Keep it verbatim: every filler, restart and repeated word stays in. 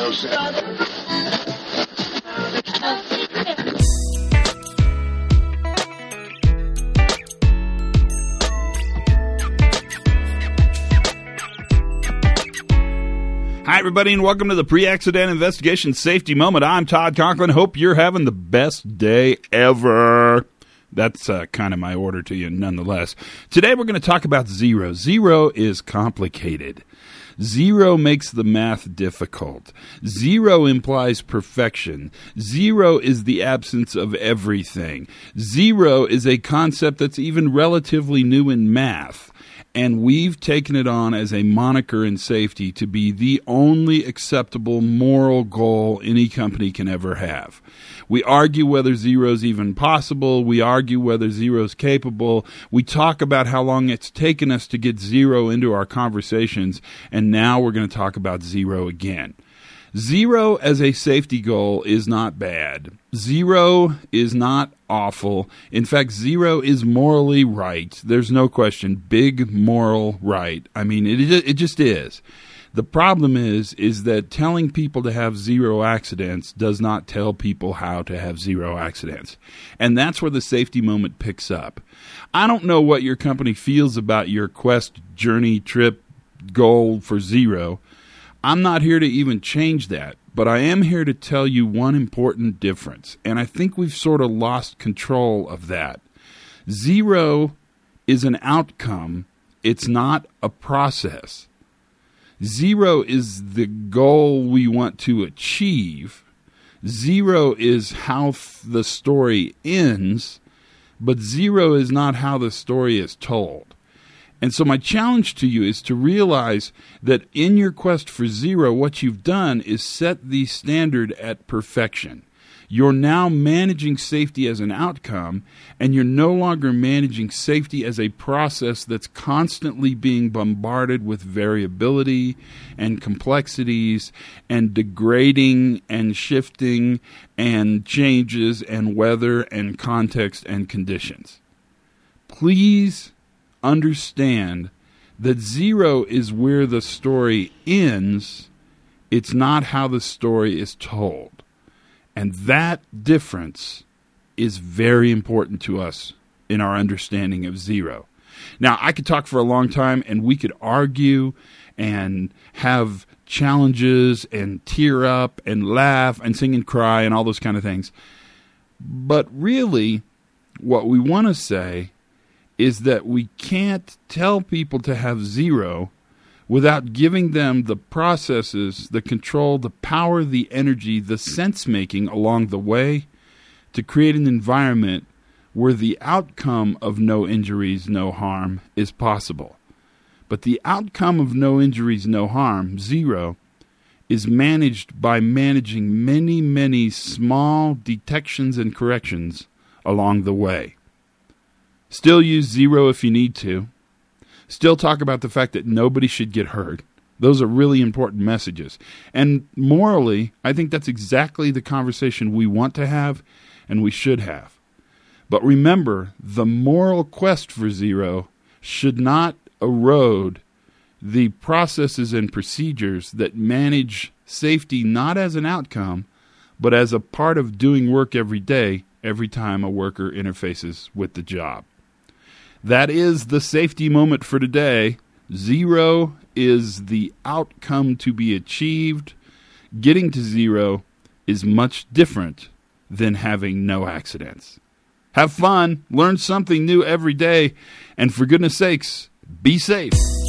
Hi, everybody, and welcome to the Pre-Accident Investigation Safety Moment. I'm Todd Conklin. Hope you're having the best day ever. That's uh, kind of my order to you nonetheless. Today we're going to talk about zero. Zero is complicated. Zero makes the math difficult. Zero implies perfection. Zero is the absence of everything. Zero is a concept that's even relatively new in math. And we've taken it on as a moniker in safety to be the only acceptable moral goal any company can ever have. We argue whether zero is even possible. We argue whether zero is capable. We talk about how long it's taken us to get zero into our conversations. And now we're going to talk about zero again. Zero as a safety goal is not bad. Zero is not awful. In fact, zero is morally right. There's no question. Big moral right. I mean, it it just is. The problem is, is that telling people to have zero accidents does not tell people how to have zero accidents. And that's where the safety moment picks up. I don't know what your company feels about your quest, journey, trip, goal for zero. I'm not here to even change that, but I am here to tell you one important difference, and I think we've sort of lost control of that. Zero is an outcome. It's not a process. Zero is the goal we want to achieve. Zero is how th- the story ends, but zero is not how the story is told. And so my challenge to you is to realize that in your quest for zero, what you've done is set the standard at perfection. You're now managing safety as an outcome, and you're no longer managing safety as a process that's constantly being bombarded with variability and complexities and degrading and shifting and changes and weather and context and conditions. Please understand that zero is where the story ends. It's not how the story is told. And that difference is very important to us in our understanding of zero. Now, I could talk for a long time, and we could argue and have challenges and tear up and laugh and sing and cry and all those kind of things. But really, what we want to say is that we can't tell people to have zero without giving them the processes, the control, the power, the energy, the sense-making along the way to create an environment where the outcome of no injuries, no harm is possible. But the outcome of no injuries, no harm, zero, is managed by managing many, many small detections and corrections along the way. Still use zero if you need to. Still talk about the fact that nobody should get hurt. Those are really important messages. And morally, I think that's exactly the conversation we want to have and we should have. But remember, the moral quest for zero should not erode the processes and procedures that manage safety not as an outcome, but as a part of doing work every day, every time a worker interfaces with the job. That is the safety moment for today. Zero is the outcome to be achieved. Getting to zero is much different than having no accidents. Have fun, learn something new every day, and for goodness sakes, be safe.